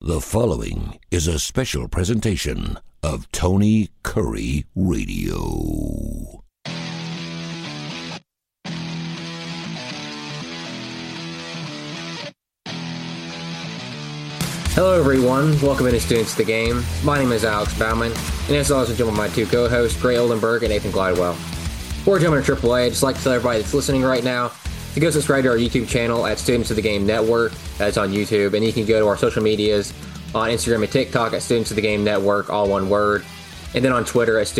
The following is a special presentation of Tony Curry Radio. Hello everyone, welcome into Students of the Game. My name is Alex Bauman, and as always, I'm joined by my two co-hosts, Gray Oldenburg and Nathan Glidewell. Before jumping to AAA, I'd just like to tell everybody that's listening right now to go subscribe to our YouTube channel at Students of the Game Network. That's on YouTube, and you can go to our social medias on Instagram and TikTok at Students of the Game Network, all one word, and then on Twitter at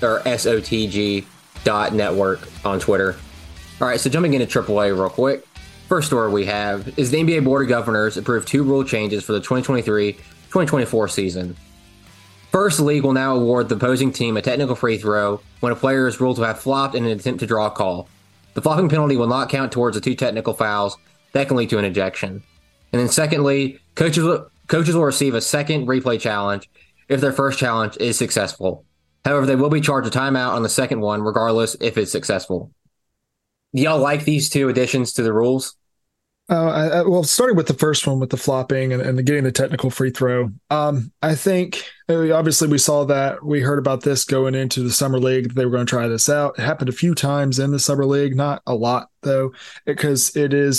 SOTG.network on Twitter. All right, so jumping into AAA real quick. First story we have is the NBA Board of Governors approved two rule changes for the 2023-2024 season. First, the league will now award the opposing team a technical free throw when a player is ruled to have flopped in an attempt to draw a call. The flopping penalty will not count towards the two technical fouls that can lead to an ejection. And then secondly, coaches will receive a second replay challenge if their first challenge is successful. However, they will be charged a timeout on the second one, regardless if it's successful. Do y'all like these two additions to the rules? Well, starting with the first one with the flopping and getting the technical free throw, I think obviously we saw that. We heard about this going into the Summer League. They were going to try this out. It happened a few times in the Summer League, not a lot, though, because in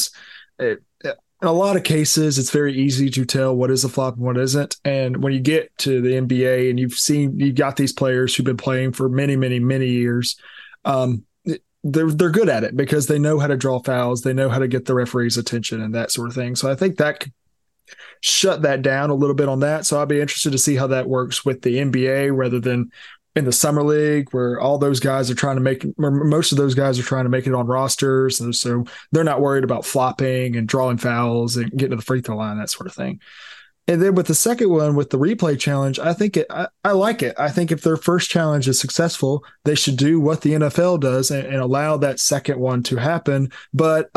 a lot of cases, it's very easy to tell what is a flop and what isn't. And when you get to the NBA and you've got these players who've been playing for many, many, many years, they're good at it because they know how to draw fouls. They know how to get the referee's attention and that sort of thing. So I think that could shut that down a little bit on that. So I'll be interested to see how that works with the NBA rather than in the Summer League where all those guys are trying to most of those guys are trying to make it on rosters. And so they're not worried about flopping and drawing fouls and getting to the free throw line, that sort of thing. And then with the second one, with the replay challenge, I think I like it. I think if their first challenge is successful, they should do what the NFL does and allow that second one to happen. But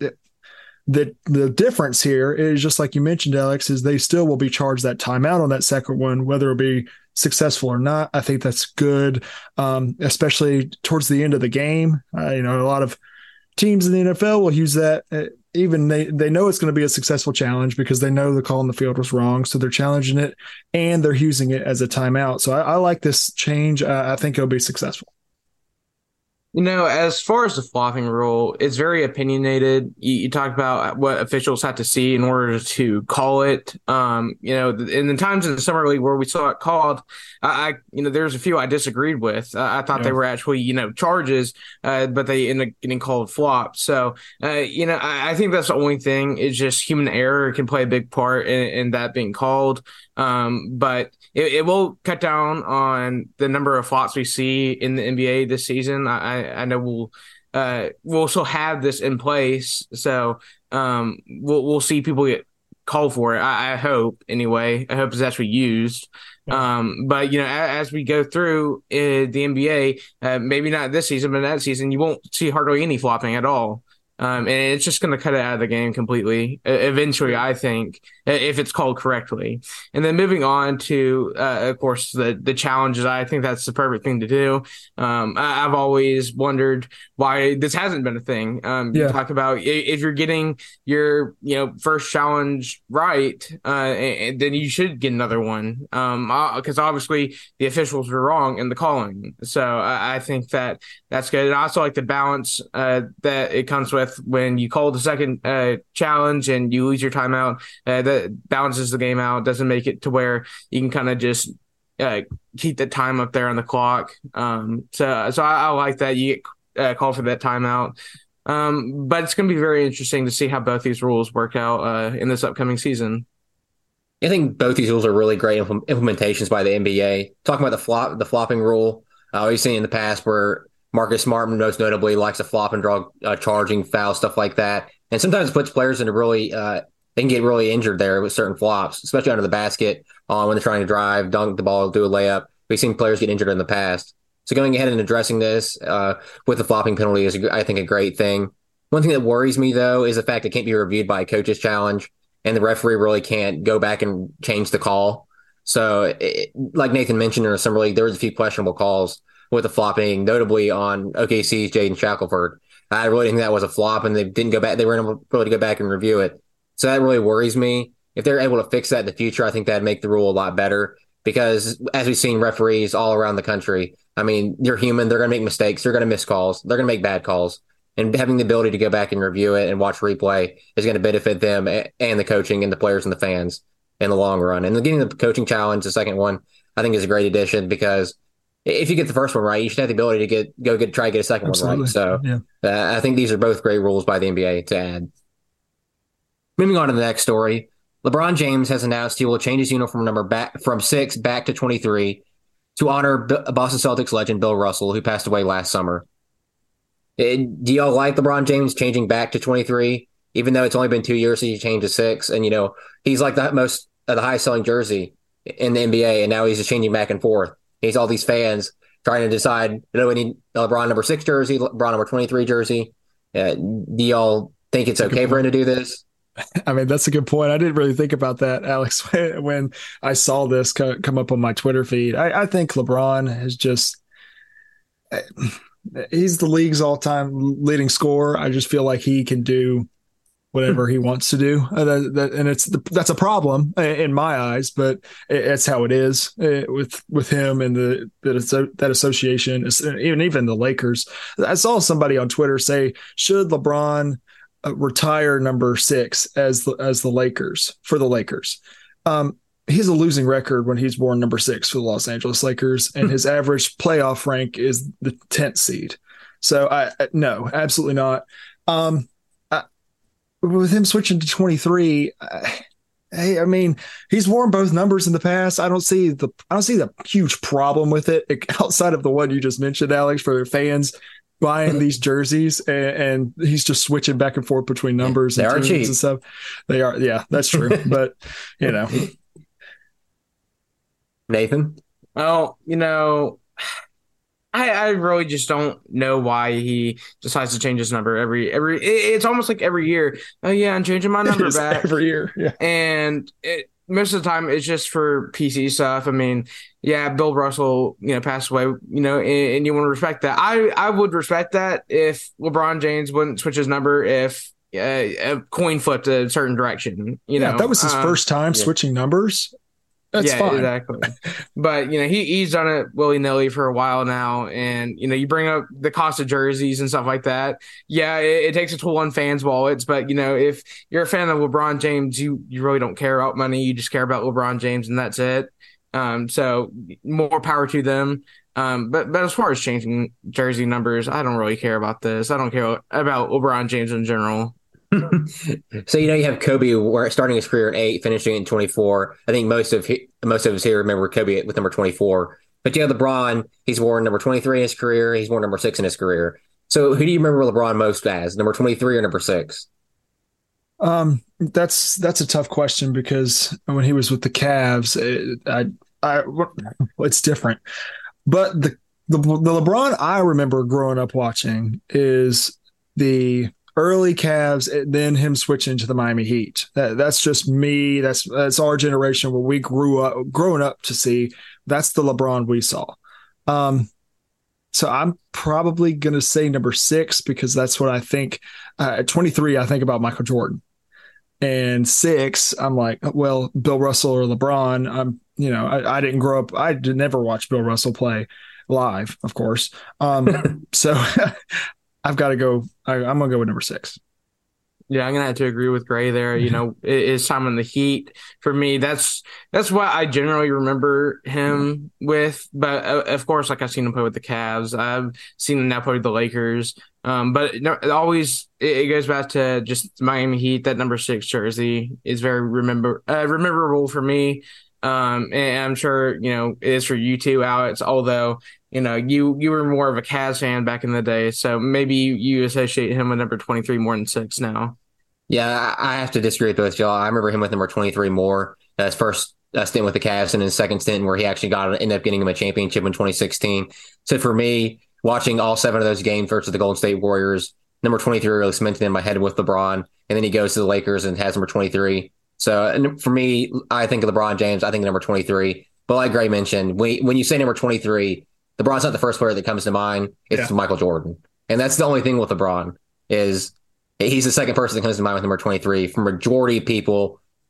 the difference here is, just like you mentioned, Alex, is they still will be charged that timeout on that second one, whether it be successful or not. I think that's good, especially towards the end of the game. A lot of teams in the NFL will use that. Even they know it's going to be a successful challenge because they know the call in the field was wrong. So they're challenging it and they're using it as a timeout. So I like this change. I think it'll be successful. As far as the flopping rule, it's very opinionated. You talk about what officials have to see in order to call it. In the times in the Summer League where we saw it called, there's a few I disagreed with. I thought they were actually, charges, but they ended up getting called flops. So, I think that's the only thing is just human error can play a big part in that being called. But it will cut down on the number of flops we see in the NBA this season. I know we'll still have this in place, so we'll see people get called for it. I hope anyway. I hope it's actually used. But as we go through the NBA, maybe not this season, but that season, you won't see hardly any flopping at all. And it's just going to cut it out of the game completely eventually, I think, if it's called correctly. And then moving on to, of course, the challenges, I think that's the perfect thing to do. I've always wondered why this hasn't been a thing. You talk about if you're getting your first challenge right, and then you should get another one, because obviously the officials were wrong in the calling. So I think that's good. And I also like the balance that it comes with when you call the second challenge and you lose your timeout. That balances the game out, doesn't make it to where you can kind of just keep the time up there on the clock. So I like that you get called for that timeout. But it's going to be very interesting to see how both these rules work out in this upcoming season. I think both these rules are really great implementations by the NBA. Talking about the flopping rule, we've seen in the past where Marcus Smart, most notably, likes to flop and draw charging fouls, stuff like that. And sometimes puts players into really they can get really injured there with certain flops, especially under the basket when they're trying to drive, dunk the ball, do a layup. We've seen players get injured in the past. So going ahead and addressing this with the flopping penalty is, I think, a great thing. One thing that worries me, though, is the fact it can't be reviewed by a coach's challenge, and the referee really can't go back and change the call. So, like Nathan mentioned in the Summer League, there was a few questionable calls with the flopping, notably on OKC's Jaden Shackelford. I really think that was a flop, and they didn't go back. They weren't able to go back and review it. So that really worries me. if they're able to fix that in the future, I think that'd make the rule a lot better. Because as we've seen referees all around the country, I mean, they're human. They're going to make mistakes. They're going to miss calls. They're going to make bad calls. And having the ability to go back and review it and watch replay is going to benefit them and the coaching and the players and the fans in the long run. And getting the coaching challenge, the second one, I think is a great addition, because if you get the first one right, you should have the ability to try to get a second one right. So I think these are both great rules by the NBA to add. Moving on to the next story. LeBron James has announced he will change his uniform number back from 6 back to 23 to honor Boston Celtics legend Bill Russell, who passed away last summer. Do y'all like LeBron James changing back to 23, even though it's only been 2 years since he changed to 6? And, he's like the highest selling jersey in the NBA, and now he's just changing back and forth. He's all these fans trying to decide, we need LeBron number 6 jersey, LeBron number 23 jersey. Do y'all think it's okay for him to do this? I mean, that's a good point. I didn't really think about that, Alex, when I saw this come up on my Twitter feed. I think LeBron has he's the league's all-time leading scorer. I just feel like he can do whatever he wants to do. And that's a problem in my eyes, but it's how it is with him and that association, even the Lakers. I saw somebody on Twitter say, should LeBron retire number 6 as the Lakers for the Lakers? He has a losing record when he's worn number 6 for the Los Angeles Lakers, and his average playoff rank is the 10th seed. So no, absolutely not. With him switching to 23, hey, I mean, he's worn both numbers in the past. I don't see the huge problem with it outside of the one you just mentioned, Alex, for fans buying these jerseys, and he's just switching back and forth between numbers and teams and stuff. They are, yeah, that's true. But Nathan? Well, I really just don't know why he decides to change his number every. It's almost like every year. Oh yeah, I'm changing my number back every year. Yeah, and most of the time it's just for PC stuff. I mean, yeah, Bill Russell, passed away, and you want to respect that. I would respect that if LeBron James wouldn't switch his number if a coin flipped a certain direction. Yeah, that was his first time switching numbers. That's fine. Exactly. But he's done it willy-nilly for a while now, and you bring up the cost of jerseys and stuff like that. Yeah, it takes a toll on fans' wallets, but if you're a fan of LeBron James, you really don't care about money. You just care about LeBron James, and that's it. So more power to them. But as far as changing jersey numbers, I don't really care about this. I don't care about LeBron James in general. So you have Kobe starting his career at 8, finishing in 24. I think most of us here remember Kobe with number 24. But LeBron, he's worn number 23 in his career. He's worn number 6 in his career. So who do you remember LeBron most as, number 23 or number 6? That's a tough question, because when he was with the Cavs, it's different. But the LeBron I remember growing up watching is the early Cavs, then him switching to the Miami Heat. That's just me. That's our generation, where we growing up to see. That's the LeBron we saw. So I'm probably going to say number 6, because that's what I think. At 23, I think about Michael Jordan, and 6, I'm like, well, Bill Russell or LeBron. I didn't grow up. I did never watch Bill Russell play live, of course. So I've got to go. I'm going to go with number 6. Yeah, I'm going to have to agree with Gray there. It's time in the Heat. For me, that's what I generally remember him with. But, of course, I've seen him play with the Cavs. I've seen him now play with the Lakers. But it goes back to just Miami Heat. That number 6 jersey is very memorable for me. And I'm sure, it is for you too, Alex, although, you were more of a Cavs fan back in the day. So maybe you associate him with number 23 more than 6 now. Yeah, I have to disagree with both y'all. I remember him with number 23 more. His first stint with the Cavs, and his second stint where he actually ended up getting him a championship in 2016. So for me, watching all 7 of those games versus the Golden State Warriors, number 23 really cemented in my head with LeBron. And then he goes to the Lakers and has number 23. So for me, I think of LeBron James. I think number 23. But like Gray mentioned, when you say number 23, LeBron's not the first player that comes to mind. It's Michael Jordan. And that's the only thing with LeBron, is he's the second person that comes to mind with number 23. For majority of people,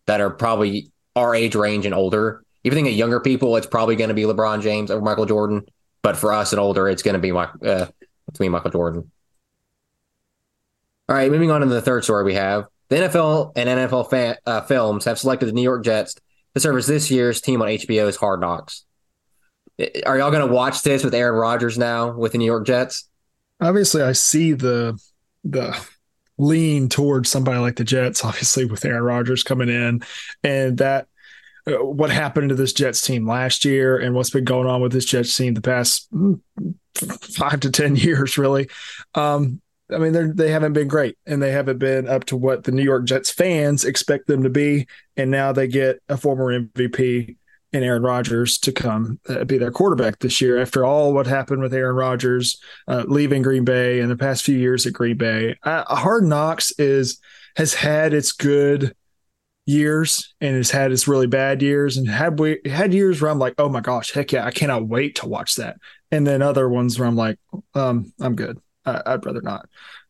that are probably our age range and older. If you think of younger people, it's probably going to be LeBron James over Michael Jordan. But for us and older, it's going to be Michael Jordan. All right, moving on to the third story we have. The NFL and NFL Films have selected the New York Jets to serve as this year's team on HBO's Hard Knocks. Are y'all going to watch this with Aaron Rodgers now with the New York Jets? Obviously, I see the lean towards somebody like the Jets, obviously with Aaron Rodgers coming in, and that what happened to this Jets team last year and what's been going on with this Jets team the past 5 to 10 years, really. I mean, they haven't been great, and they haven't been up to what the New York Jets fans expect them to be. And now they get a former MVP in Aaron Rodgers to come be their quarterback this year. After all what happened with Aaron Rodgers leaving Green Bay in the past few years at Green Bay, Hard Knocks has had its good years and has had its really bad years, and had years where I'm like, oh my gosh, heck yeah, I cannot wait to watch that. And then other ones where I'm like, I'm good. I'd rather not.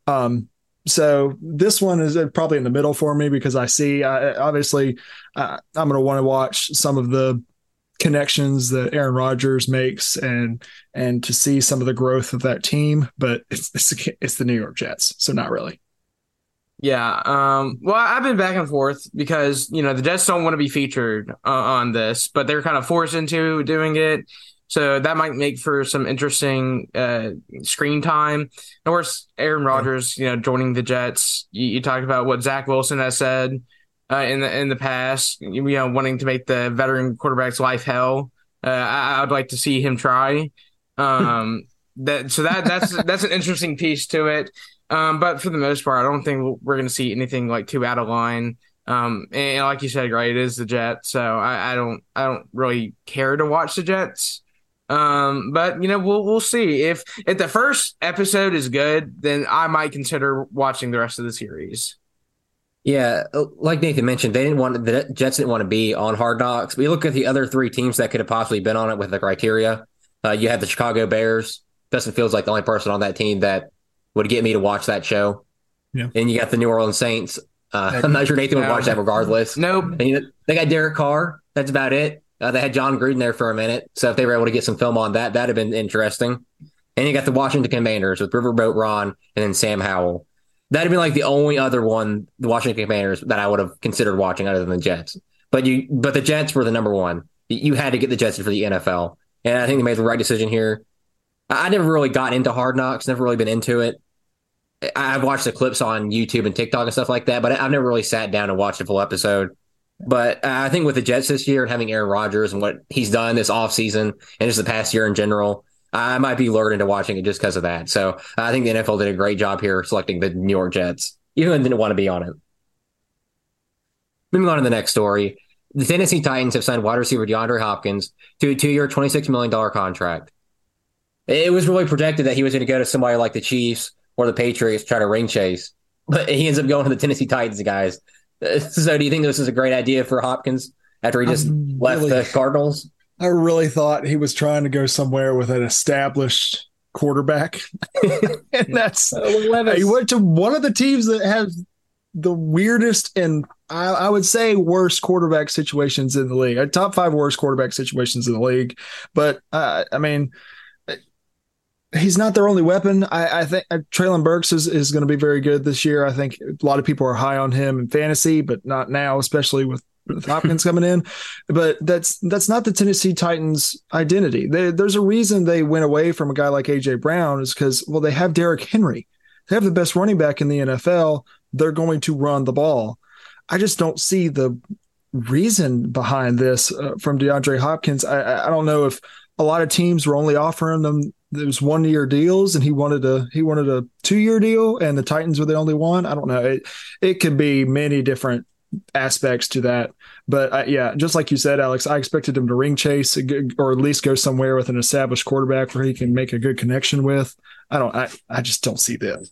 So this one is probably in the middle for me because I see, obviously, I'm going to want to watch some of the connections that Aaron Rodgers makes and to see some of the growth of that team. But it's the New York Jets, so not really. Yeah. Well, I've been back and forth because, the Jets don't want to be featured on this, but they're kind of forced into doing it. So that might make for some interesting screen time. Of course, Aaron Rodgers, joining the Jets. You talked about what Zach Wilson has said in the past, wanting to make the veteran quarterback's life hell. I'd like to see him try. That's an interesting piece to it. But for the most part, I don't think we're going to see anything like too out of line. And like you said, right, it is the Jets, so I don't really care to watch the Jets. But we'll see if the first episode is good, then I might consider watching the rest of the series. Yeah, like Nathan mentioned, the Jets didn't want to be on Hard Knocks. We look at the other three teams that could have possibly been on it with the criteria. You have the Chicago Bears. Justin Fields like the only person on that team that would get me to watch that show. Yeah. And you got the New Orleans Saints. I'm not sure Nathan would watch that regardless. Nope. And they got Derek Carr. That's about it. They had John Gruden there for a minute. So if they were able to get some film on that, that'd have been interesting. And you got the Washington Commanders with Riverboat Ron and then Sam Howell. That'd be like the only other one, the Washington Commanders, that I would have considered watching other than the Jets. But the Jets were the number one. You had to get the Jets for the NFL. And I think they made the right decision here. I never really got into Hard Knocks, never really been into it. I've watched the clips on YouTube and TikTok and stuff like that, but I've never really sat down and watched a full episode. But I think with the Jets this year and having Aaron Rodgers and what he's done this offseason and just the past year in general, I might be lured into watching it just because of that. So I think the NFL did a great job here selecting the New York Jets, even though they didn't want to be on it. Moving on to the next story. The Tennessee Titans have signed wide receiver DeAndre Hopkins to a 2-year, $26 million contract. It was really projected that he was going to go to somebody like the Chiefs or the Patriots to try to ring chase, but he ends up going to the Tennessee Titans, guys. So do you think this is a great idea for Hopkins after he just left the Cardinals? I really thought he was trying to go somewhere with an established quarterback. And that's he went to one of the teams that has the weirdest and I would say worst quarterback situations in the league. Top 5 worst quarterback situations in the league. But I mean, he's not their only weapon. I think Treylon Burks is going to be very good this year. I think a lot of people are high on him in fantasy, but not now, especially with Hopkins coming in. But that's not the Tennessee Titans' identity. There's a reason they went away from a guy like A.J. Brown is because, well, they have Derrick Henry. They have the best running back in the NFL. They're going to run the ball. I just don't see the reason behind this from DeAndre Hopkins. I don't know if a lot of teams were only offering them those 1-year deals and he wanted a 2-year deal and the Titans were the only one. I don't know. It could be many different aspects to that. But yeah, just like you said, Alex, I expected him to ring chase or at least go somewhere with an established quarterback where he can make a good connection with. I just don't see this.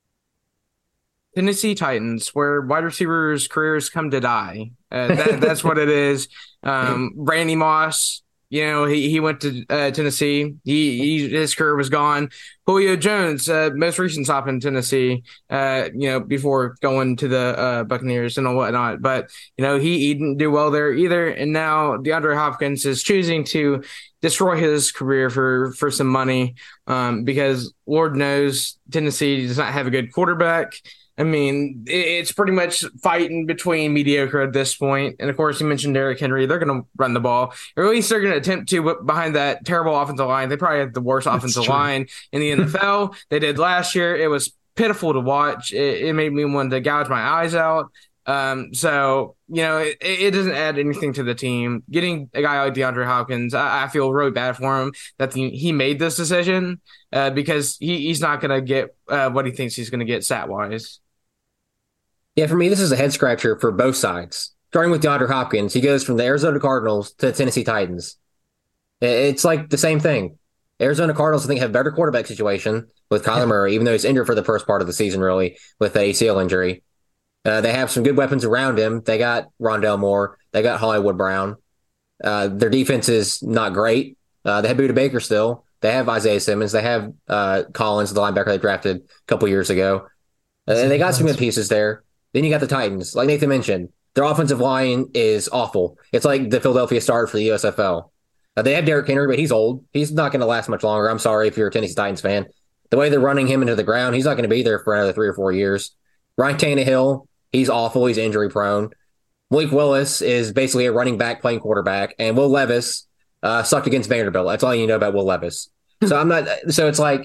Tennessee Titans, where wide receivers' careers come to die. That's what it is. Randy Moss He went to Tennessee. His career was gone. Julio Jones, most recent stop in Tennessee, before going to the Buccaneers and whatnot. But, he didn't do well there either. And now DeAndre Hopkins is choosing to destroy his career for some money because Lord knows Tennessee does not have a good quarterback. I mean, it's pretty much fighting between mediocre at this point. And, of course, you mentioned Derrick Henry. They're going to run the ball. Or at least they're going to attempt to behind that terrible offensive line. They probably have the worst offensive line in the NFL. They did last year. It was pitiful to watch. It made me want to gouge my eyes out. So, it doesn't add anything to the team. Getting a guy like DeAndre Hopkins, I feel really bad for him that he made this decision because he's not going to get what he thinks he's going to get stat-wise. Yeah, for me, this is a head scratcher for both sides. Starting with DeAndre Hopkins, he goes from the Arizona Cardinals to the Tennessee Titans. It's like the same thing. Arizona Cardinals, I think, have a better quarterback situation with Kyler Murray, even though he's injured for the first part of the season, really, with the ACL injury. They have some good weapons around him. They got Rondale Moore. They got Hollywood Brown. Their defense is not great. They have Budda Baker still. They have Isaiah Simmons. They have Collins, the linebacker they drafted a couple years ago. And they got some good pieces there. Then you got the Titans. Like Nathan mentioned, their offensive line is awful. It's like the Philadelphia Stars for the USFL. They have Derrick Henry, but he's old. He's not going to last much longer. I'm sorry if you're a Tennessee Titans fan. The way they're running him into the ground, he's not going to be there for another 3 or 4 years. Ryan Tannehill, he's awful. He's injury prone. Malik Willis is basically a running back playing quarterback. And Will Levis sucked against Vanderbilt. That's all you know about Will Levis. So it's like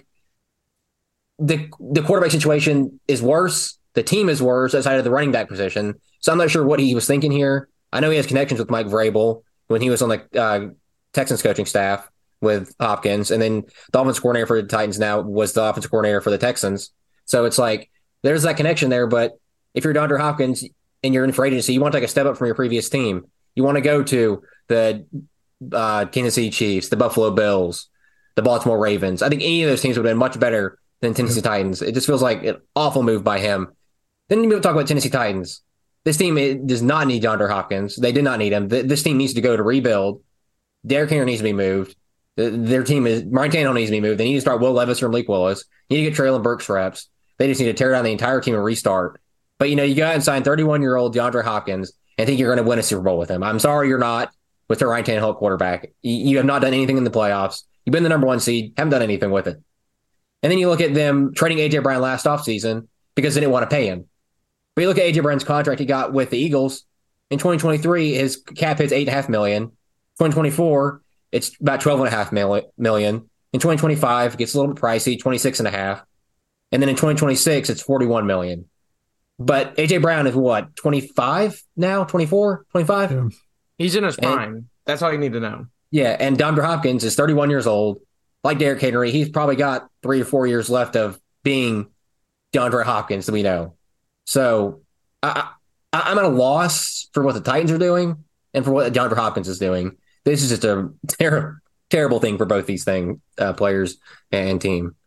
the quarterback situation is worse. The team is worse outside of the running back position. So I'm not sure what he was thinking here. I know he has connections with Mike Vrabel when he was on the Texans coaching staff with Hopkins. And then the offensive coordinator for the Titans now was the offensive coordinator for the Texans. So it's like there's that connection there. But if you're DeAndre Hopkins and you're in free agency, you want to take a step up from your previous team. You want to go to the Kansas City Chiefs, the Buffalo Bills, the Baltimore Ravens. I think any of those teams would have been much better than Tennessee Titans. It just feels like an awful move by him. Then you talk about Tennessee Titans. This team does not need DeAndre Hopkins. They did not need him. This team needs to go to rebuild. Derrick Henry needs to be moved. Their team is Ryan Tannehill needs to be moved. They need to start Will Levis or Malik Willis. You need to get Treylon Burks reps. They just need to tear down the entire team and restart. But you go out and sign 31-year-old DeAndre Hopkins and think you're going to win a Super Bowl with him. I'm sorry you're not with the Ryan Tannehill quarterback. You have not done anything in the playoffs. You've been the number 1 seed, haven't done anything with it. And then you look at them trading A.J. Brown last offseason because they didn't want to pay him. But you look at A.J. Brown's contract he got with the Eagles. In 2023, his cap hits $8.5 million. 2024, it's about $12.5 million. In 2025, it gets a little bit pricey, $26.5. And then in 2026, it's $41 million. But A.J. Brown is what, 25 now? 24? 25? Yeah. He's in his prime. That's all you need to know. Yeah, and DeAndre Hopkins is 31 years old. Like Derrick Henry, he's probably got 3 or 4 years left of being DeAndre Hopkins that we know. So I'm at a loss for what the Titans are doing and for what DeAndre Hopkins is doing. This is just a terrible thing for both these players and team.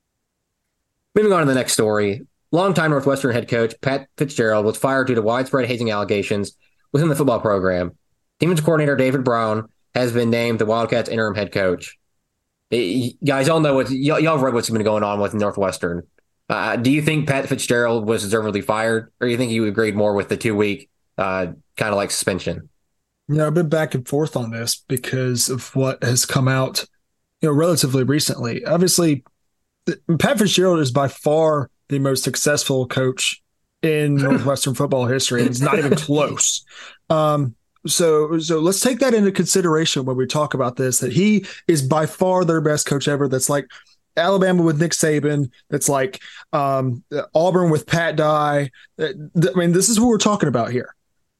Moving on to the next story. Longtime Northwestern head coach Pat Fitzgerald was fired due to widespread hazing allegations within the football program. Defensive coordinator David Brown has been named the Wildcats interim head coach. Guys, y'all know y'all have read what's been going on with Northwestern. Do you think Pat Fitzgerald was deservedly fired, or do you think you agreed more with the 2-week kind of like suspension? I've been back and forth on this because of what has come out, relatively recently. Obviously, Pat Fitzgerald is by far the most successful coach in Northwestern football history. It's not even close. So let's take that into consideration when we talk about this, that he is by far their best coach ever. That's like Alabama with Nick Saban. That's like Auburn with Pat Dye. I mean, this is who we're talking about here.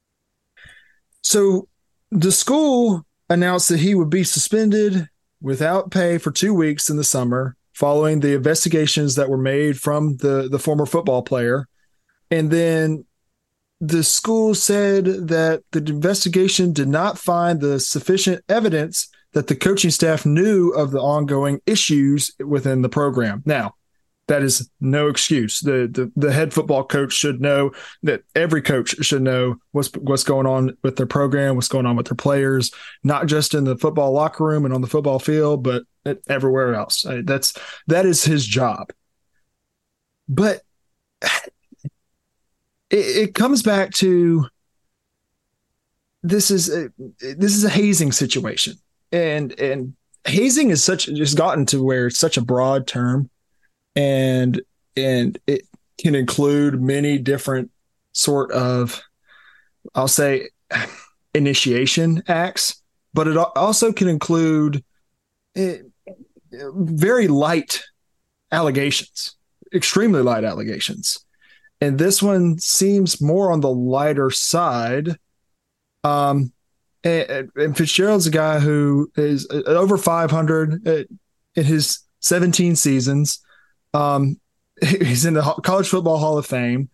So the school announced that he would be suspended without pay for 2 weeks in the summer following the investigations that were made from the former football player. And then the school said that the investigation did not find the sufficient evidence that the coaching staff knew of the ongoing issues within the program. Now, That is no excuse. The head football coach should know that every coach should know what's going on with their program, what's going on with their players, not just in the football locker room and on the football field, but everywhere else. That is his job. But it comes back to this is a hazing situation, and hazing is just gotten to where it's such a broad term. And it can include many different sort of, I'll say, initiation acts, but it also can include very light allegations, extremely light allegations. And this one seems more on the lighter side. And Fitzgerald's a guy who is over 500 in his 17 seasons. He's in the College Football Hall of Fame.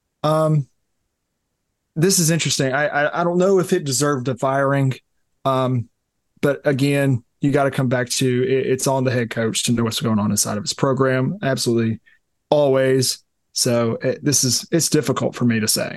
This is interesting. I don't know if it deserved a firing. But again, you got to come back to it's on the head coach to know what's going on inside of his program. Absolutely. Always. So it's difficult for me to say.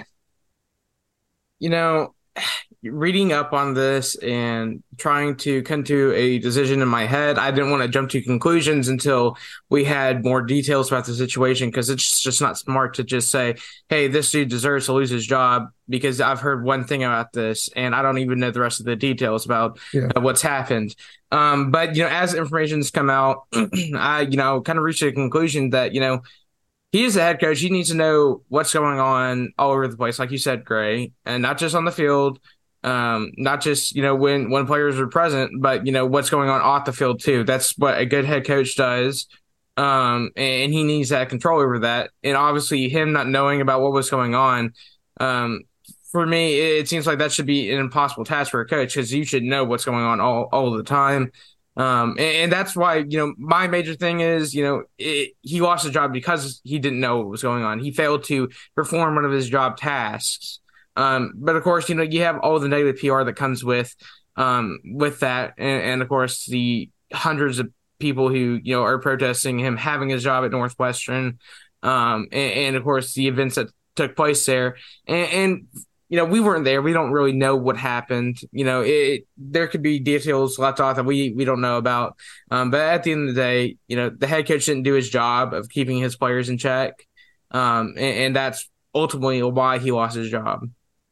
Reading up on this and trying to come to a decision in my head, I didn't want to jump to conclusions until we had more details about the situation, because it's just not smart to just say, hey, this dude deserves to lose his job because I've heard one thing about this and I don't even know the rest of the details about what's happened. But, as information's come out, I, kind of reached a conclusion that, he is the head coach. He needs to know what's going on all over the place, like you said, Gray, and not just on the field. Not just, when players are present, but, what's going on off the field too. That's what a good head coach does. And he needs that control over that. And obviously him not knowing about what was going on, for me, it seems like that should be an impossible task for a coach, because you should know what's going on all the time. And that's why, my major thing is, he lost his job because he didn't know what was going on. He failed to perform one of his job tasks. But of course, you have all the negative PR that comes with that. And of course, the hundreds of people who, are protesting him having his job at Northwestern. And of course, the events that took place there. And we weren't there. We don't really know what happened. There could be details left off that we don't know about. But at the end of the day, the head coach didn't do his job of keeping his players in check. And that's ultimately why he lost his job.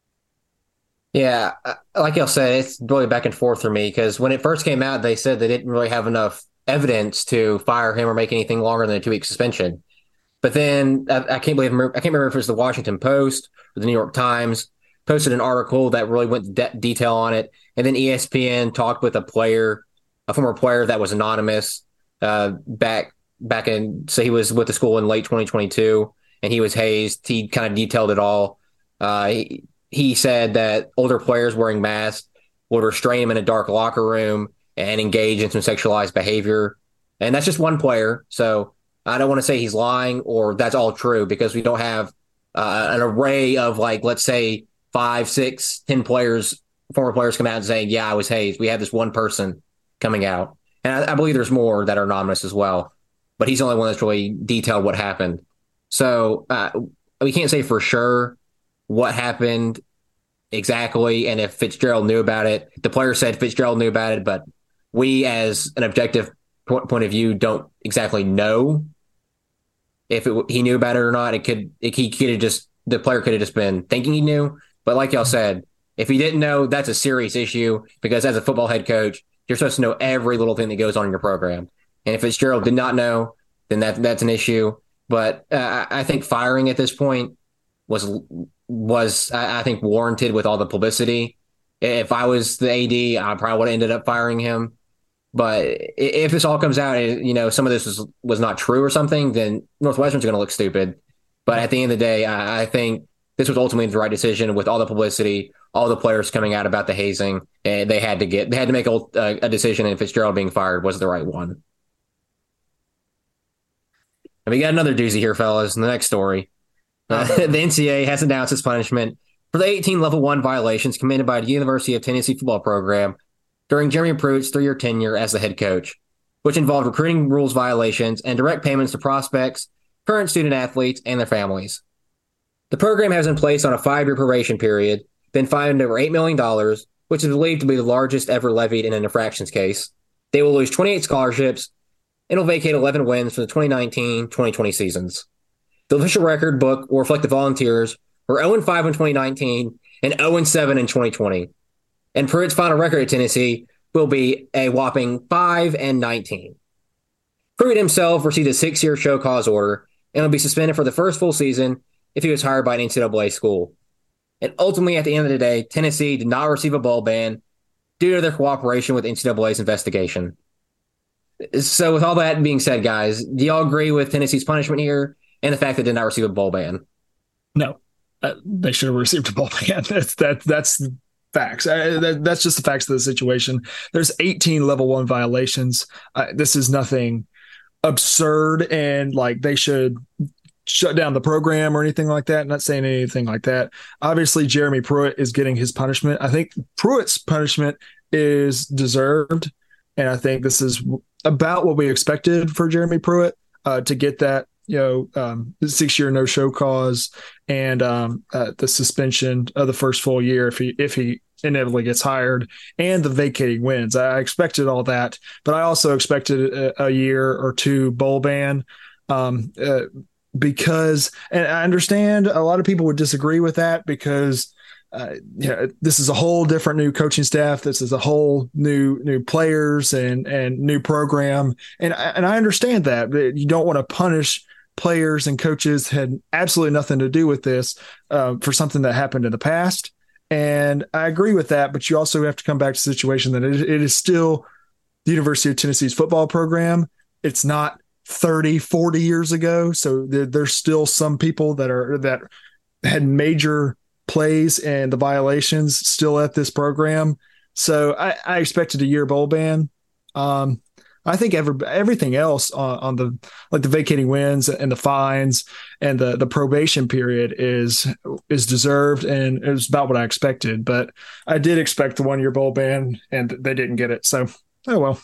Yeah, like y'all said, it's really back and forth for me, because when it first came out, they said they didn't really have enough evidence to fire him or make anything longer than a 2-week suspension. But then I can't remember if it was the Washington Post or the New York Times posted an article that really went into detail on it. And then ESPN talked with a former player that was anonymous back in, so he was with the school in late 2022 and he was hazed. He kind of detailed it all. He said that older players wearing masks would restrain him in a dark locker room and engage in some sexualized behavior. And that's just one player. So I don't want to say he's lying or that's all true, because we don't have an array of, like, let's say 5, 6, 10 players, former players come out and saying, yeah, I was hazed. We have this one person coming out. And I believe there's more that are anonymous as well. But he's the only one that's really detailed what happened. So we can't say for sure what happened exactly and if Fitzgerald knew about it. The player said Fitzgerald knew about it, but we, as an objective point of view, don't exactly know if he knew about it or not. The player could have just been thinking he knew. But like y'all said, if he didn't know, that's a serious issue, because as a football head coach, you're supposed to know every little thing that goes on in your program. And if Fitzgerald did not know, then that's an issue. But I think firing at this point was I think warranted with all the publicity. If I was the AD, I probably would have ended up firing him. But if this all comes out, some of this was not true or something, then Northwestern's going to look stupid. But at the end of the day, I think this was ultimately the right decision with all the publicity, all the players coming out about the hazing, and they had to make a decision, and Fitzgerald being fired was the right one. And we got another doozy here, fellas, in the next story. The NCAA has announced its punishment for the 18 Level 1 violations committed by the University of Tennessee football program during Jeremy Pruitt's 3-year tenure as the head coach, which involved recruiting rules violations and direct payments to prospects current student athletes, and their families. The program has been placed on a 5-year probation period, been fined over $8 million, which is believed to be the largest ever levied in an infractions case. They will lose 28 scholarships and will vacate 11 wins from the 2019-2020 seasons. The official record book will reflect the Volunteers were 0-5 in 2019 and 0-7 in 2020. And Pruitt's final record at Tennessee will be a whopping 5-19. Pruitt himself received a 6-year show cause order and will be suspended for the first full season if he was hired by an NCAA school. And ultimately, at the end of the day, Tennessee did not receive a bowl ban due to their cooperation with NCAA's investigation. So with all that being said, guys, do y'all agree with Tennessee's punishment here and the fact that they did not receive a bowl ban? No, they should have received a bowl ban. That's facts. That's just the facts of the situation. There's 18 level 1 violations. This is nothing absurd, and like they should shut down the program or anything like that. I'm not saying anything like that. Obviously, Jeremy Pruitt is getting his punishment. I think Pruitt's punishment is deserved, and I think this is about what we expected for Jeremy Pruitt to get that, 6-year no-show cause and the suspension of the first full year if he inevitably gets hired, and the vacating wins. I expected all that, but I also expected a year or two bowl ban because, and I understand a lot of people would disagree with that because this is a whole different new coaching staff. This is a whole new players and new program. And I understand that you don't want to punish players and coaches had absolutely nothing to do with this for something that happened in the past. And I agree with that, but you also have to come back to the situation that it is still the University of Tennessee's football program. It's not 30, 40 years ago. So there's still some people that had major plays and the violations still at this program. So I expected a year bowl ban. I think everything else on the vacating wins and the fines and the probation period is deserved, and it was about what I expected. But I did expect the 1-year bowl ban, and they didn't get it. So, oh well.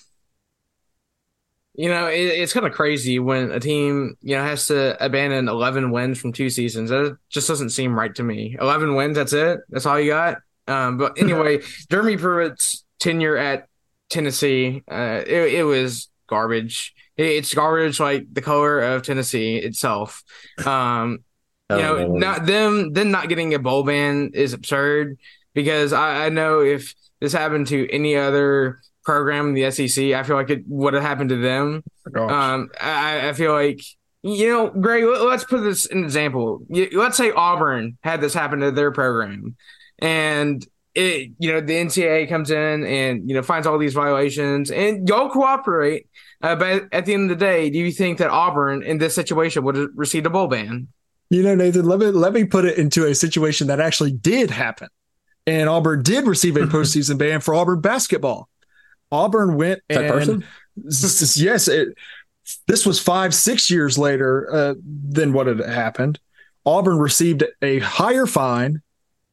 It's kind of crazy when a team, has to abandon 11 wins from 2 seasons. That just doesn't seem right to me. 11 wins, that's it? That's all you got? But anyway, Jeremy Pruitt's tenure at Tennessee, it was garbage. It's garbage like the color of Tennessee itself. Not getting a bowl ban is absurd because I know if this happened to any other program in the SEC, I feel like it would have happened to them. I feel like, Greg, let's put this in an example. Let's say Auburn had this happen to their program, and the NCAA comes in and, finds all these violations, and y'all cooperate. But at the end of the day, do you think that Auburn in this situation would have received a bowl ban? Nathan, let me put it into a situation that actually did happen. And Auburn did receive a postseason ban for Auburn basketball. Auburn went and yes, this was 5-6 years later than what had happened. Auburn received a higher fine.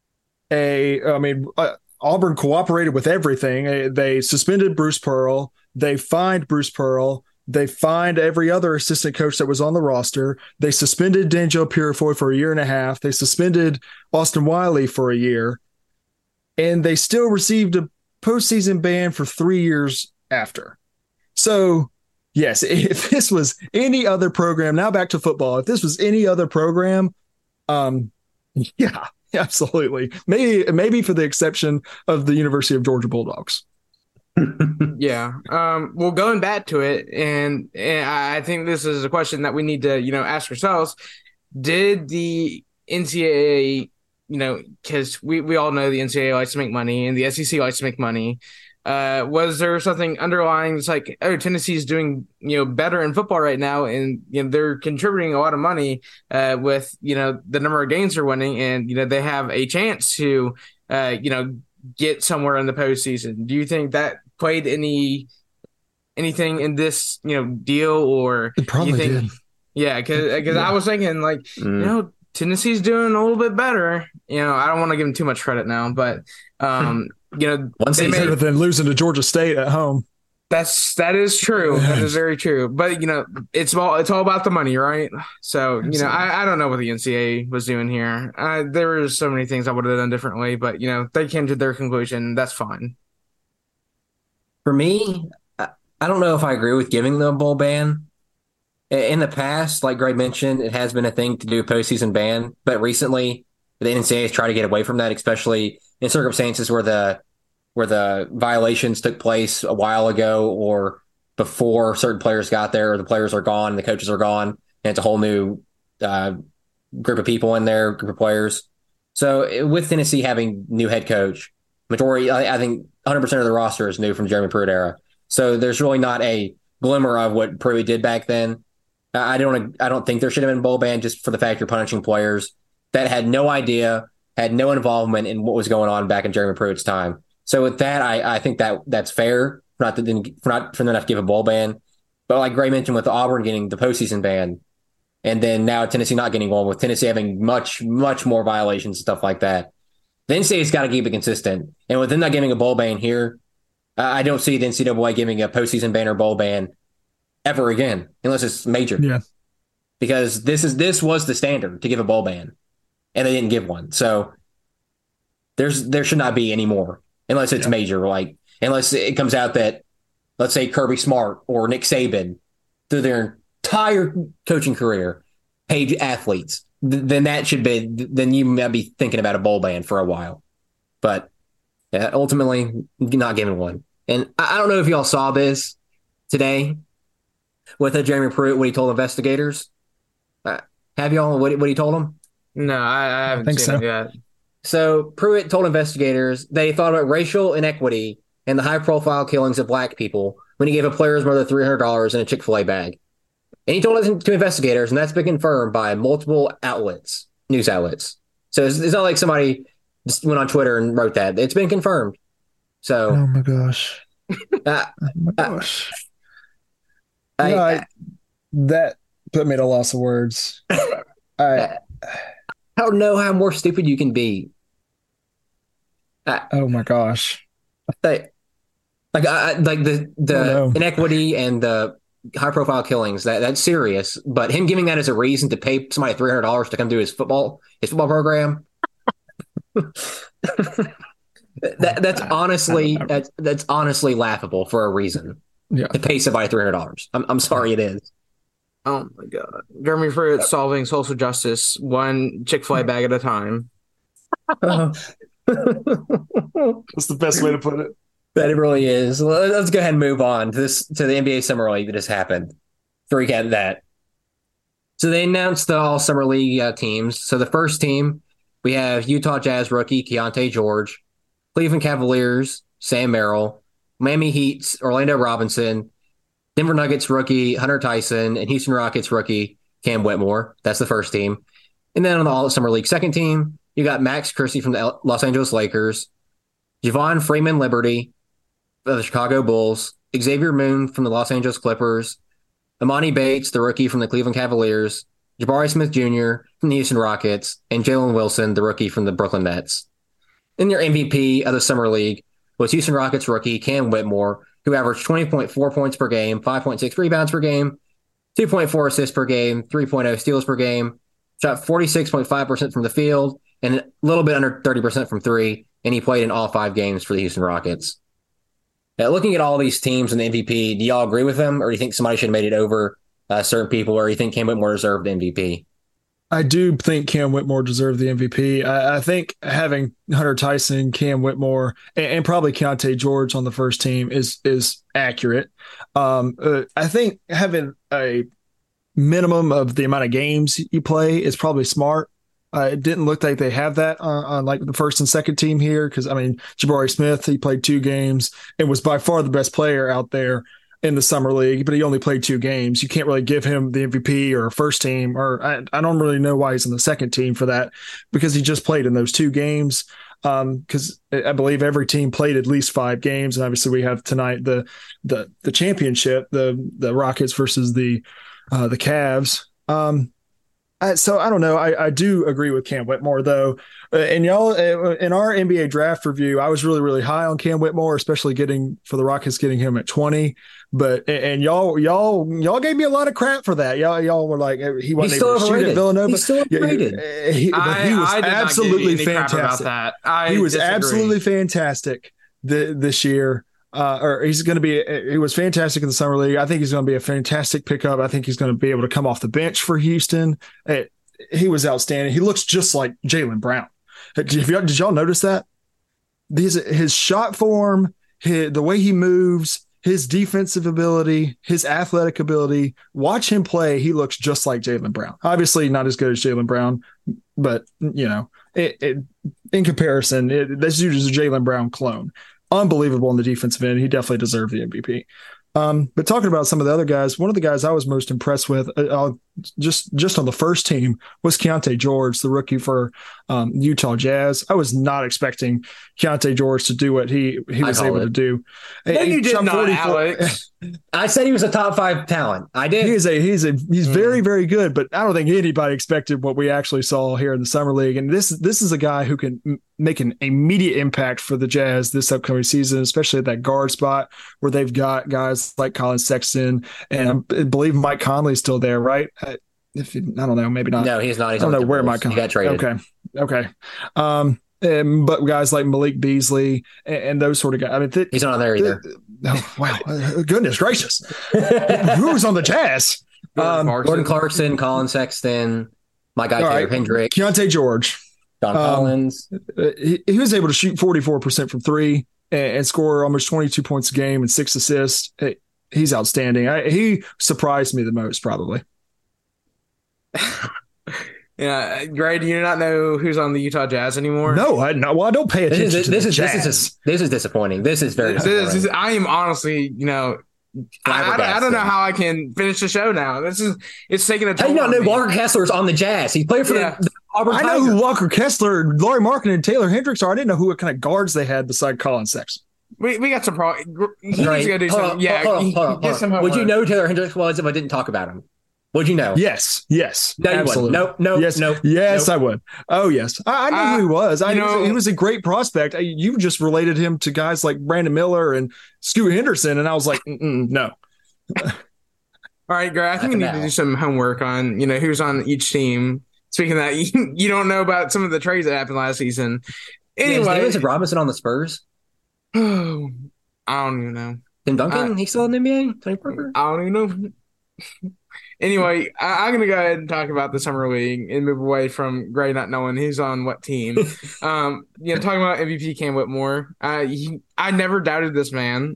Auburn cooperated with everything. They suspended Bruce Pearl. They fined Bruce Pearl. They fined every other assistant coach that was on the roster. They suspended D'Angelo Purifoy for a year and a half. They suspended Austin Wiley for a year. And they still received a postseason ban for 3 years after. So, yes, if this was any other program, now back to football, if this was any other program, yeah, absolutely. Maybe for the exception of the University of Georgia Bulldogs. Yeah. Well, going back to it, and I think this is a question that we need to, ask ourselves. Did the NCAA, because we all know the NCAA likes to make money and the SEC likes to make money. Was there something underlying that's like, oh, Tennessee's doing, better in football right now, and they're contributing a lot of money with, the number of games they're winning, and they have a chance to get somewhere in the postseason. Do you think that played anything in this deal, or it probably did? Yeah, because I was thinking like Tennessee's doing a little bit better. I don't want to give them too much credit now, but better than losing to Georgia State at home. That is true. That is very true. But it's all about the money, right? So I don't know what the NCAA was doing here. There were so many things I would have done differently, but they came to their conclusion. That's fine. For me, I don't know if I agree with giving them a bowl ban. In the past, like Greg mentioned, it has been a thing to do a postseason ban, but recently the NCAA has tried to get away from that, especially in circumstances where the violations took place a while ago or before certain players got there, or the players are gone, the coaches are gone, and it's a whole new group of people in there, group of players. So with Tennessee having new head coach, majority, I think 100% of the roster is new from Jeremy Pruitt era. So there's really not a glimmer of what Pruitt did back then. I don't think there should have been a bowl ban just for the fact you're punishing players that had no idea, had no involvement in what was going on back in Jeremy Pruitt's time. So with that, I think that's fair for them not to give a bowl ban. But like Gray mentioned, with Auburn getting the postseason ban, and then now Tennessee not getting one, with Tennessee having much, much more violations and stuff like that, the NCAA's got to keep it consistent. And with them not giving a bowl ban here, I don't see the NCAA giving a postseason ban or bowl ban ever again, unless it's major. Yeah. Because this was the standard to give a bowl ban, and they didn't give one. So there should not be any more, unless it's major. Like unless it comes out that, let's say, Kirby Smart or Nick Saban, through their entire coaching career, paid athletes, then that should be. Then you might be thinking about a bowl ban for a while. But ultimately, not giving one. And I don't know if y'all saw this today with Jeremy Pruitt, what he told investigators. Have y'all what he told them? No, I haven't seen it yet. So Pruitt told investigators they thought about racial inequity and the high-profile killings of black people when he gave a player's mother $300 in a Chick-fil-A bag. And he told it to investigators, and that's been confirmed by multiple outlets, news outlets. So it's not like somebody just went on Twitter and wrote that. It's been confirmed. So, oh my gosh. Oh my gosh. That put me at a loss of words. I don't know how more stupid you can be. Oh my gosh. Like the inequity and the high profile killings, that's serious. But him giving that as a reason to pay somebody $300 to come do his football program. That's honestly laughable for a reason. Yeah. To pay somebody $300. I'm sorry, it is. Oh my God. Jeremy Pruitt solving social justice one Chick-fil-A bag at a time. That's the best way to put it. That it really is. Let's go ahead and move on to the NBA Summer League that just happened. To recap that. So they announced the All Summer League teams. So the first team, we have Utah Jazz rookie Keontae George, Cleveland Cavaliers Sam Merrill, Miami Heat's Orlando Robinson, Denver Nuggets rookie Hunter Tyson, and Houston Rockets rookie Cam Whitmore. That's the first team. And then on the All Summer League second team, you got Max Christie from the Los Angeles Lakers, Javon Freeman Liberty of the Chicago Bulls, Xavier Moon from the Los Angeles Clippers, Amani Bates, the rookie from the Cleveland Cavaliers, Jabari Smith Jr. from the Houston Rockets, and Jalen Wilson, the rookie from the Brooklyn Nets. And their MVP of the Summer League was Houston Rockets rookie Cam Whitmore, who averaged 20.4 points per game, 5.6 rebounds per game, 2.4 assists per game, 3.0 steals per game, shot 46.5% from the field, and a little bit under 30% from three, and he played in all 5 games for the Houston Rockets. Now, looking at all these teams in the MVP, do y'all agree with them, or do you think somebody should have made it over certain people, or do you think Cam Whitmore deserved the MVP? I do think Cam Whitmore deserved the MVP. I think having Hunter Tyson, Cam Whitmore, and probably Keontae George on the first team is accurate. I think having a minimum of the amount of games you play is probably smart. It didn't look like they have that on like the first and second team here because, I mean, Jabari Smith, he played 2 games and was by far the best player out there in the Summer League, but he only played 2 games. You can't really give him the MVP or first team, or I don't really know why he's in the second team for that because he just played in those 2 games. Because I believe every team played at least 5 games, and obviously we have tonight the championship, the Rockets versus the Cavs. So I don't know. I do agree with Cam Whitmore though, and y'all in our NBA draft review, I was really really high on Cam Whitmore, especially for the Rockets getting him at 20. But and y'all gave me a lot of crap for that. Y'all were like he wasn't able to shoot at Villanova. He's still overrated. He was absolutely fantastic. He was absolutely fantastic this year. He was fantastic in the summer league. I think he's going to be a fantastic pickup. I think he's going to be able to come off the bench for Houston. He was outstanding. He looks just like Jaylen Brown. Did y'all notice that? His shot form, the way he moves, his defensive ability, his athletic ability. Watch him play. He looks just like Jaylen Brown. Obviously not as good as Jaylen Brown, but in comparison, this dude is a Jaylen Brown clone. Unbelievable in the defensive end. He definitely deserved the MVP. But talking about some of the other guys, one of the guys I was most impressed with, just on the first team, was Keontae George, the rookie for Utah Jazz. I was not expecting Keontae George to do what he was able to do. No, you did not, Alex. I said he was a top 5 talent. I did. He's very, very good, but I don't think anybody expected what we actually saw here in the summer league. And this is a guy who can make an immediate impact for the Jazz this upcoming season, especially at that guard spot where they've got guys like Colin Sexton and I believe Mike Conley's still there, right? I don't know, maybe not. No, he's not. I don't know where Mike Conley. He got traded. Okay. But guys like Malik Beasley and those sort of guys. I mean, he's not on there either. Oh, wow. Goodness gracious. Who's on the Jazz? Jordan Clarkson, Colin Sexton, my guy Taylor Hendricks, Keontae George, John Collins. He was able to shoot 44% from three and score almost 22 points a game and 6 assists. He's outstanding. He surprised me the most, probably. Yeah, Gray, do you not know who's on the Utah Jazz anymore? No, I don't pay attention to the Jazz. This is disappointing. This is very disappointing. I am honestly, I don't know how I can finish the show now. It's taking a toll. How do you not know Walker Kessler's on the Jazz? He played for the Auburn Tigers. I know who Walker Kessler, Laurie Markin, and Taylor Hendricks are. I didn't know who kind of guards they had beside Colin Sexton. We got some problems. He needs to go do something. Yeah, would you know who Taylor Hendricks was if I didn't talk about him? Would you know? Yes. No, absolutely. Yes, I would. Oh, yes. I know who he was. He was a great prospect. You just related him to guys like Brandon Miller and Scoot Henderson, and I was like, no. All right, Gray, I think we need to do some homework on, who's on each team. Speaking of that, you don't know about some of the trades that happened last season. Anyway. Is Robinson on the Spurs? I don't even know. Tim Duncan, he's still in the NBA? Tony Parker? I don't even know. Anyway, I'm going to go ahead and talk about the Summer League and move away from Gray not knowing who's on what team. Talking about MVP Cam Whitmore, I never doubted this man.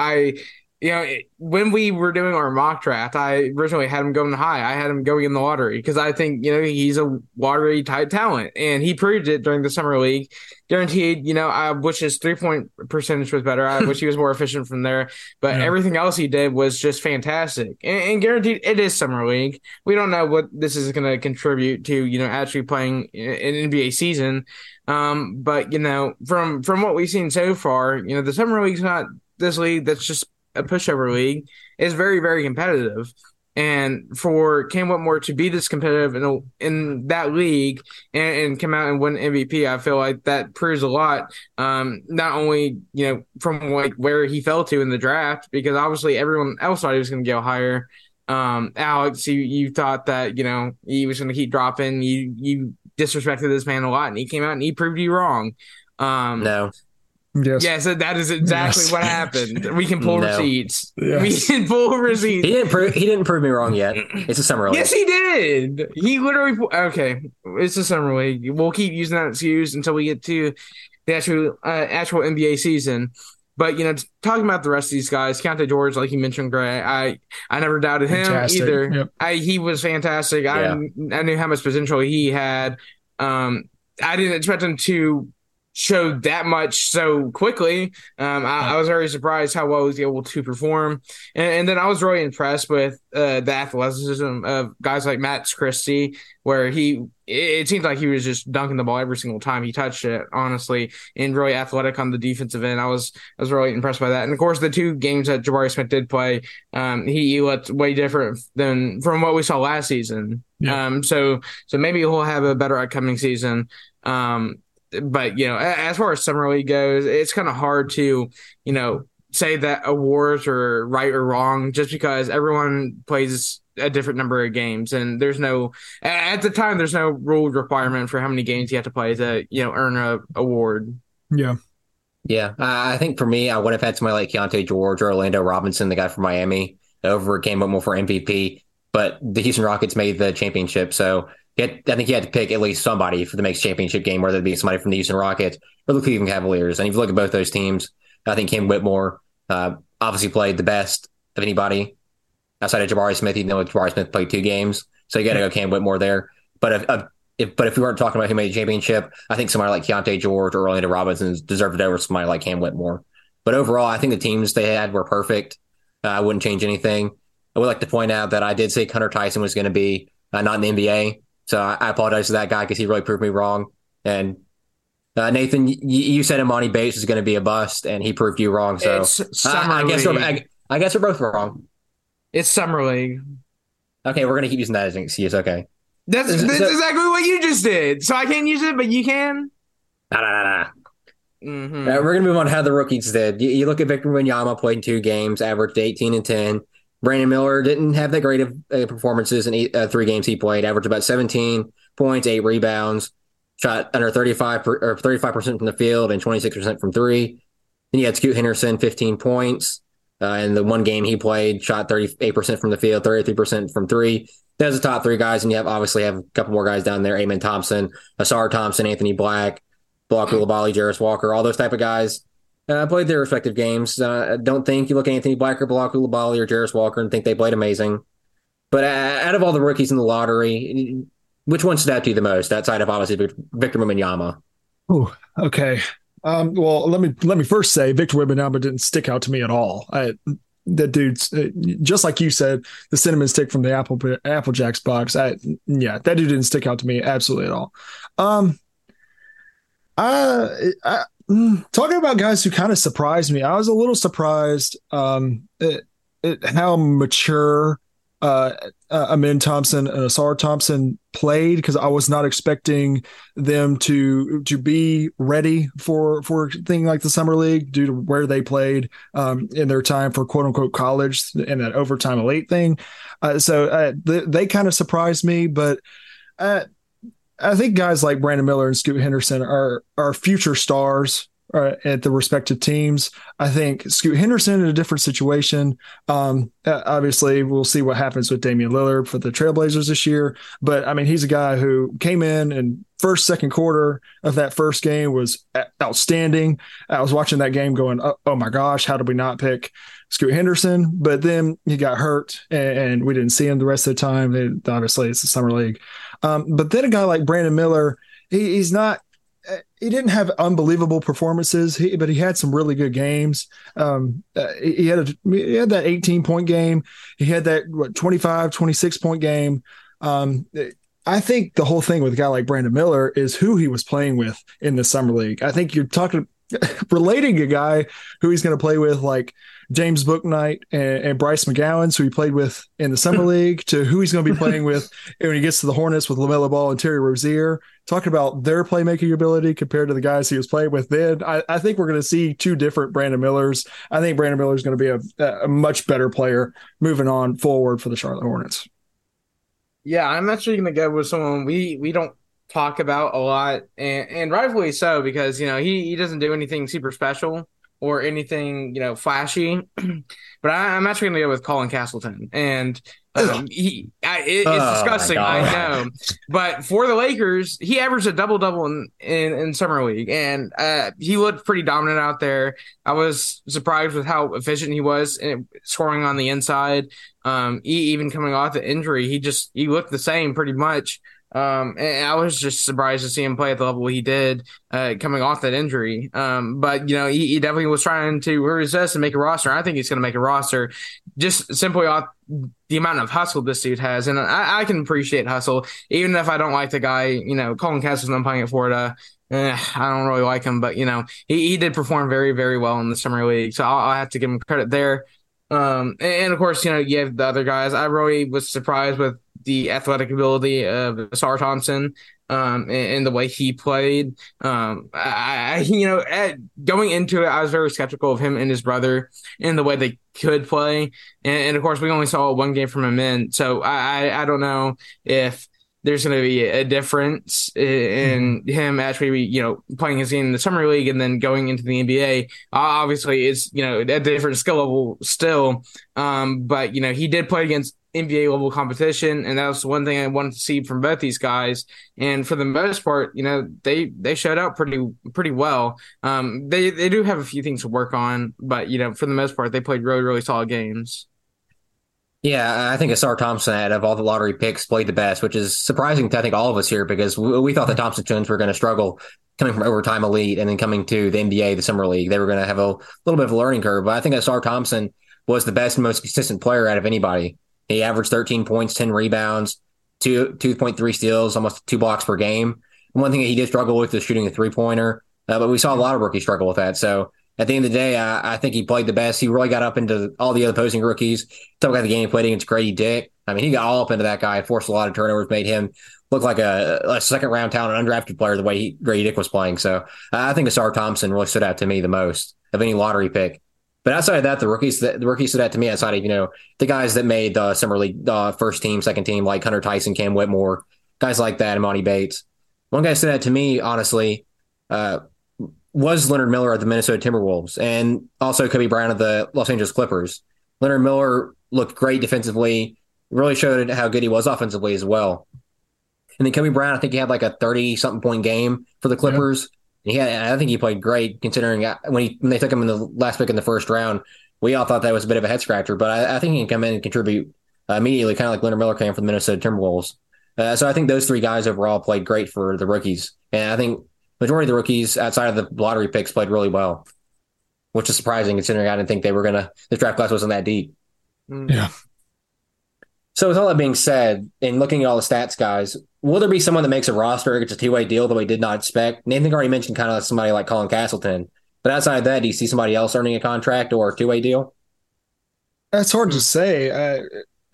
When we were doing our mock draft, I originally had him going high. I had him going in the lottery because I think, he's a lottery type talent, and he proved it during the Summer League. Guaranteed, I wish his 3-point percentage was better. I wish he was more efficient from there, but everything else he did was just fantastic. And guaranteed, it is Summer League. We don't know what this is going to contribute to, actually playing an NBA season. But from what we've seen so far, the Summer League's not this league that's just a pushover league. Is very, very competitive. And for Cam Whitmore to be this competitive in that league and come out and win MVP, I feel like that proves a lot. Not only, from where he fell to in the draft, because obviously everyone else thought he was going to go higher. Alex, you thought that, he was going to keep dropping. You disrespected this man a lot, and he came out and he proved you wrong. No. Yes. Yeah, so that is exactly what happened. We can pull receipts. Yes. We can pull receipts. He didn't prove me wrong yet. It's a Summer League. Yes, he did. He literally okay. It's a Summer League. We'll keep using that excuse until we get to the actual NBA season. But talking about the rest of these guys, Keontae George, like you mentioned, Gray, I never doubted him either. Yep. He was fantastic. Yeah. I knew how much potential he had. I didn't expect him to showed that much so quickly. I was very surprised how well he was able to perform. And then I was really impressed with the athleticism of guys like Matt Christie, where it seemed like he was just dunking the ball every single time he touched it, honestly, and really athletic on the defensive end. I was really impressed by that. And of course, the 2 games that Jabari Smith did play, he looked way different than from what we saw last season. Yeah. So maybe he'll have a better upcoming season. But, as far as Summer League goes, it's kind of hard to, say that awards are right or wrong just because everyone plays a different number of games. And there's no rule requirement for how many games you have to play to, earn a award. Yeah. Yeah. I think for me, I would have had somebody like Keontae George or Orlando Robinson, the guy from Miami, over Cam Whitmore for MVP. But the Houston Rockets made the championship. So I think you had to pick at least somebody for the next championship game, whether it be somebody from the Houston Rockets or the Cleveland Cavaliers. And if you look at both those teams, I think Cam Whitmore obviously played the best of anybody outside of Jabari Smith, even though Jabari Smith played 2 games. So you got to go Cam Whitmore there. But if we weren't talking about who made the championship, I think somebody like Keontae George or Orlando Robinson deserved it over somebody like Cam Whitmore. But overall, I think the teams they had were perfect. I wouldn't change anything. I would like to point out that I did say Hunter Tyson was going to be not in the NBA. So I apologize to that guy because he really proved me wrong. And Nathan, you said Imani Bates is going to be a bust, and he proved you wrong. So I guess we're both wrong. It's Summer League. Okay, we're going to keep using that as an excuse. Okay. That's exactly what you just did. So I can't use it, but you can? Nah. Mm-hmm. We're going to move on to how the rookies did. You look at Victor Wembanyama, played in 2 games, averaged 18 and 10. Brandon Miller didn't have that great of performances in 3 games he played, averaged about 17 points, 8 rebounds, shot under 35% from the field and 26% from 3. Then you had Scoot Henderson, 15 points. In the 1 game he played, shot 38% from the field, 33% from 3. There's the top 3 guys, and you obviously have a couple more guys down there, Amen Thompson, Asar Thompson, Anthony Black, Block Coulibaly, Jarris Walker, all those type of guys. Played their respective games. Don't think you look at Anthony Black or Block Coulibaly or Jarris Walker and think they played amazing. But out of all the rookies in the lottery, which one stood out to you the most, outside of obviously Victor Wembanyama? Oh, okay. Well, let me first say Victor Wembanyama didn't stick out to me at all. That dude's just like you said, the cinnamon stick from the Apple Jacks box. That dude didn't stick out to me absolutely at all. Talking about guys who kind of surprised me, I was a little surprised at how mature Amen Thompson and Asar Thompson played, because I was not expecting them to be ready for a thing like the Summer League due to where they played in their time for quote unquote college and that overtime late thing. So they kind of surprised me, but I think guys like Brandon Miller and Scoot Henderson are future stars at the respective teams. I think Scoot Henderson in a different situation. Obviously, we'll see what happens with Damian Lillard for the Trailblazers this year. But, I mean, he's a guy who came in and second quarter of that first game was outstanding. I was watching that game going, oh my gosh, how did we not pick Scoot Henderson? But then he got hurt and we didn't see him the rest of the time. Obviously, it's the Summer League. But then a guy like Brandon Miller, he didn't have unbelievable performances, but he had some really good games. He had that 18-point game. He had that 25, 26-point game. I think the whole thing with a guy like Brandon Miller is who he was playing with in the Summer League. I think you're relating a guy who he's going to play with like James Bouknight and Bryce McGowan, who he played with in the Summer League, to who he's going to be playing with when he gets to the Hornets with LaMelo Ball and Terry Rozier. Talking about their playmaking ability compared to the guys he was playing with then, I think we're going to see 2 different Brandon Millers. I think Brandon Miller is going to be a much better player moving on forward for the Charlotte Hornets. Yeah, I'm actually going to go with someone we don't talk about a lot, and rightfully so, because he doesn't do anything super special or anything flashy. But I'm actually going to go with Colin Castleton, and it's disgusting, I know. But for the Lakers, he averaged a double-double in Summer League, and he looked pretty dominant out there. I was surprised with how efficient he was in scoring on the inside. Even coming off the injury, he looked the same pretty much. And I was just surprised to see him play at the level he did, coming off that injury. But he definitely was trying to resist and make a roster. I think he's going to make a roster just simply off the amount of hustle this dude has. And I can appreciate hustle, even if I don't like the guy, Colin Castleton playing at Florida. I don't really like him, but he did perform very, very well in the summer league. So I'll have to give him credit there. And of course, you have the other guys. I really was surprised with the athletic ability of Ausar Thompson, and the way he played. Going into it, I was very skeptical of him and his brother and the way they could play. And of course, we only saw one game from him in, so I don't know if there's going to be a difference in him actually, playing his game in the summer league and then going into the NBA. Obviously, it's, a different skill level still. But, he did play against NBA level competition, and that was one thing I wanted to see from both these guys. And for the most part, they showed out pretty well. They do have a few things to work on, but, for the most part, they played really, really solid games. Yeah, I think Ausar Thompson, out of all the lottery picks, played the best, which is surprising to, I think, all of us here, because we thought the Thompson twins were going to struggle coming from overtime elite and then coming to the NBA, the summer league. They were going to have a little bit of a learning curve, but I think Ausar Thompson was the best and most consistent player out of anybody. He averaged 13 points, 10 rebounds, 2.3 steals, almost 2 blocks per game. And one thing that he did struggle with was shooting a three-pointer, but we saw a lot of rookies struggle with that. So at the end of the day, I think he played the best. He really got up into all the other opposing rookies. Talk about the game he played against Grady Dick. I mean, he got all up into that guy, forced a lot of turnovers, made him look like a second-round talent, undrafted player the way Grady Dick was playing. So I think Ausar Thompson really stood out to me the most of any lottery pick. But outside of that, the rookies stood out to me outside of, the guys that made the summer league first team, second team, like Hunter Tyson, Cam Whitmore, guys like that, Imani Bates. One guy stood out to me, honestly, was Leonard Miller of the Minnesota Timberwolves, and also Kobe Bryant of the Los Angeles Clippers. Leonard Miller looked great defensively, really showed how good he was offensively as well. And then Kobe Bryant, I think he had like a 30-something point game for the Clippers. Yeah. I think he played great, considering when they took him in the last pick in the first round, we all thought that was a bit of a head scratcher, but I think he can come in and contribute immediately, kind of like Leonard Miller came from the Minnesota Timberwolves. So I think those three guys overall played great for the rookies. And I think majority of the rookies outside of the lottery picks played really well, which is surprising considering I didn't think the draft class wasn't that deep. Yeah. So with all that being said, and looking at all the stats, guys, will there be someone that makes a roster, gets a two-way deal that we did not expect? Nathan already mentioned kind of somebody like Colin Castleton, but outside of that, do you see somebody else earning a contract or a two-way deal? That's hard to say.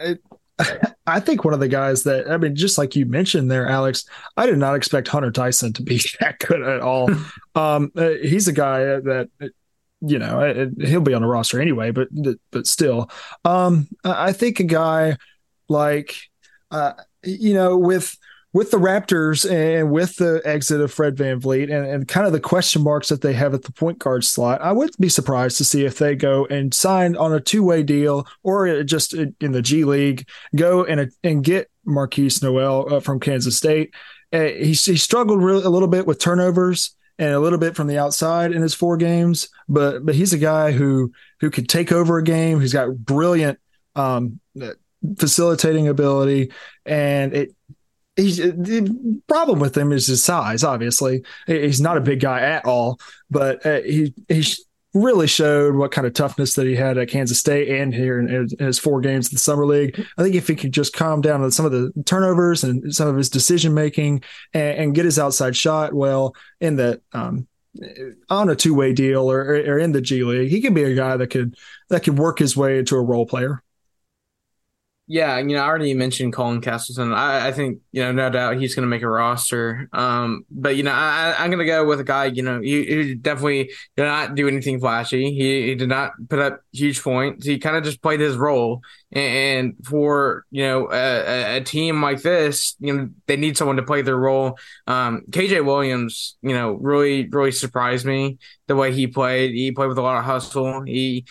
I think one of the guys that, just like you mentioned there, Alex, I did not expect Hunter Tyson to be that good at all. He's a guy that, he'll be on the roster anyway, but still, I think a guy like, with the Raptors and with the exit of Fred VanVleet and kind of the question marks that they have at the point guard slot, I wouldn't be surprised to see if they go and sign on a two-way deal or just in the G League, go and get Marquise Noel from Kansas State. He struggled a little bit with turnovers and a little bit from the outside in his 4 games, but he's a guy who could take over a game. He's got brilliant facilitating ability, and the problem with him is his size. Obviously, he's not a big guy at all, but he really showed what kind of toughness that he had at Kansas State and here in his 4 games in the summer league. I think if he could just calm down on some of the turnovers and some of his decision making and get his outside shot well in that on a two-way deal or in the G League, he could be a guy that could work his way into a role player. Yeah, I already mentioned Colin Castleton. I think, no doubt he's going to make a roster. But, I'm going to go with a guy, he definitely did not do anything flashy. He did not put up huge points. He kind of just played his role. And for, a team like this, they need someone to play their role. KJ Williams, really, really surprised me the way he played. He played with a lot of hustle. He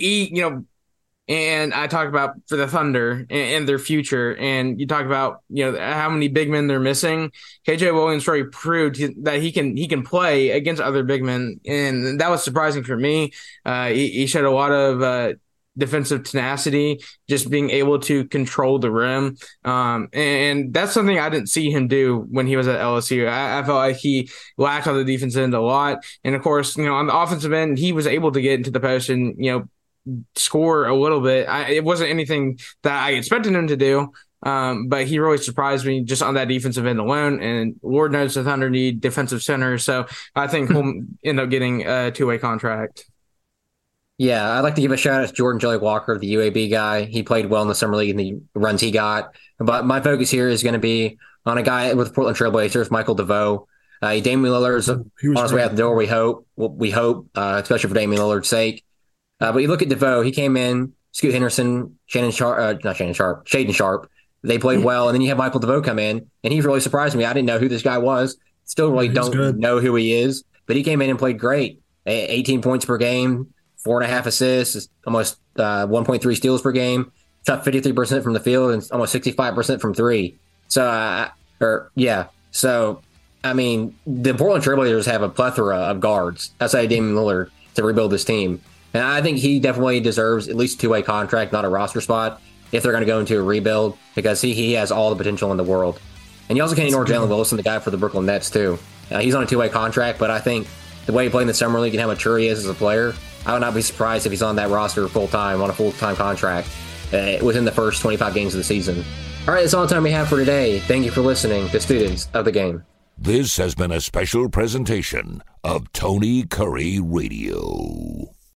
And I talk about for the Thunder and their future, and you talk about how many big men they're missing. KJ Williams already proved that he can play against other big men, and that was surprising for me. He showed a lot of defensive tenacity, just being able to control the rim. And that's something I didn't see him do when he was at LSU. I felt like he lacked on the defensive end a lot. And of course, on the offensive end, he was able to get into the post and, score a little bit. It wasn't anything that I expected him to do. But he really surprised me just on that defensive end alone. And Lord knows the Thunder need defensive center. So I think he'll end up getting a two-way contract. Yeah, I'd like to give a shout out to Jordan Jelly Walker, the UAB guy. He played well in the summer league and the runs he got. But my focus here is going to be on a guy with Portland Trailblazers, Michael DeVoe. Damian Lillard's on his way out the door, we hope, especially for Damian Lillard's sake. But you look at DeVoe, he came in, Scoot Henderson, Shaden Sharp. They played well, and then you have Michael DeVoe come in, and he's really surprised me. I didn't know who this guy was. Still really don't know who he is, but he came in and played great. 18 points per game, 4.5 assists, almost 1.3 steals per game, shot 53% from the field and almost 65% from three. So, I mean, the Portland Trailblazers have a plethora of guards outside of Damian Lillard to rebuild this team. And I think he definitely deserves at least a two-way contract, not a roster spot, if they're going to go into a rebuild, because he has all the potential in the world. And you also can't ignore Jalen Wilson, the guy for the Brooklyn Nets, too. He's on a two-way contract, but I think the way he played in the Summer League and how mature he is as a player, I would not be surprised if he's on that roster full-time, on a full-time contract, within the first 25 games of the season. All right, that's all the time we have for today. Thank you for listening to Students of the Game. This has been a special presentation of Tony Curry Radio.